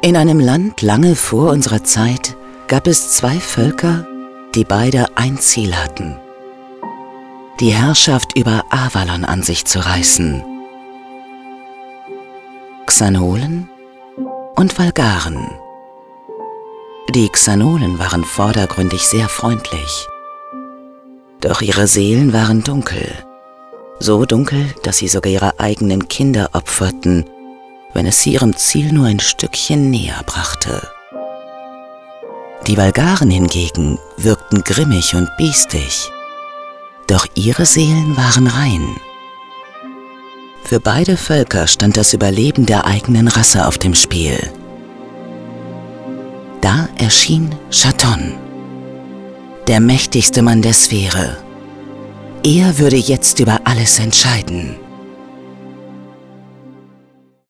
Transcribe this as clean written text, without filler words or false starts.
In einem Land lange vor unserer Zeit gab es zwei Völker, die beide ein Ziel hatten: die Herrschaft über Avalon an sich zu reißen. Xanolen und Valgaren. Die Xanolen waren vordergründig sehr freundlich. Doch ihre Seelen waren dunkel. So dunkel, dass sie sogar ihre eigenen Kinder opferten, wenn es sie ihrem Ziel nur ein Stückchen näher brachte. Die Valgaren hingegen wirkten grimmig und biestig. Doch ihre Seelen waren rein. Für beide Völker stand das Überleben der eigenen Rasse auf dem Spiel. Da erschien Chaton, der mächtigste Mann der Sphäre. Er würde jetzt über alles entscheiden.